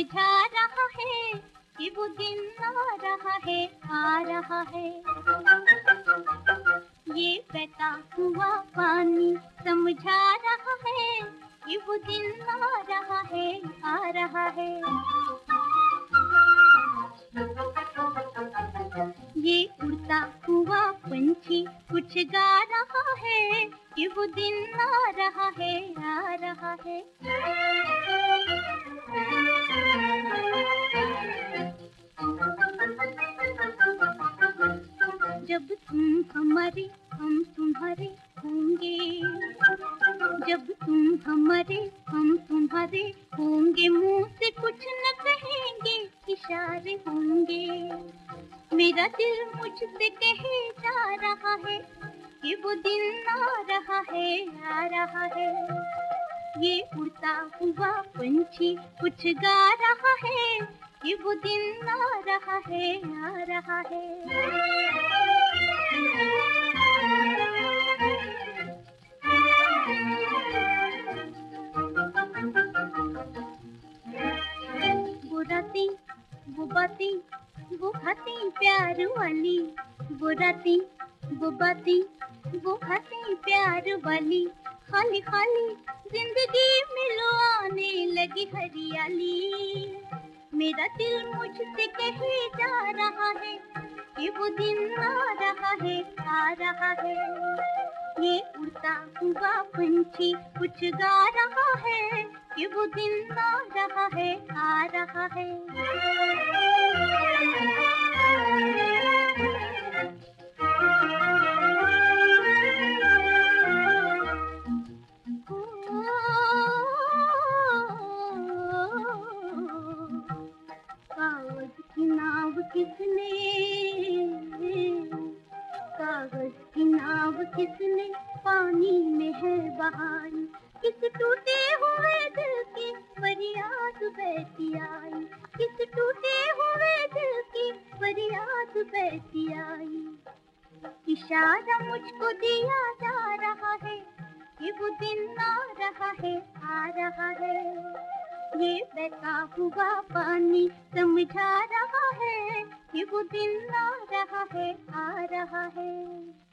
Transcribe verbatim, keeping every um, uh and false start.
समझा रहा है कि वो दिन आ रहा है, आ रहा है। ये बहता हुआ पानी समझा रहा है कि वो दिन आ रहा है, आ रहा है। ये उड़ता हुआ पंछी कुछ गा रहा है कि वो दिन आ रहा है, आ रहा है। जब तुम हमारे हम तुम्हारे होंगे, जब तुम हमारे हम तुम्हारे होंगे, मुंह से कुछ न कहेंगे, इशारे होंगे। मेरा दिल मुझसे कहे जा रहा है कि वो दिन आ रहा है, आ रहा है। ये उड़ता हुआ पंछी कुछ गा रहा है कि वो दिन आ रहा है, आ रहा है। वो रातें वो बातें वो बातें प्यार वाली, वो रातें वो बातें वो बातें प्यार वाली। खाली खाली जिंदगी में लो आने लगी हरियाली। मेरा दिल मुझसे कहे जा रहा है कि वो दिन आ रहा है, आ रहा है। ये उड़ता हुआ पंछी कुछ गा रहा है कि वो दिन आ रहा है, आ रहा है। कागज की नाव किसने, कागज की नाव किसने पानी में है बहाई। किस टूटे हुए दिल की फरियाद बहती आई, किस टूटे हुए दिल की फरियाद बहती आई। इशारा मुझको दिया जा रहा है कि वो दिन आ रहा है, आ रहा है। ये बहता हुआ पानी समझा रहा है कि वो दिन आ रहा है, आ रहा है।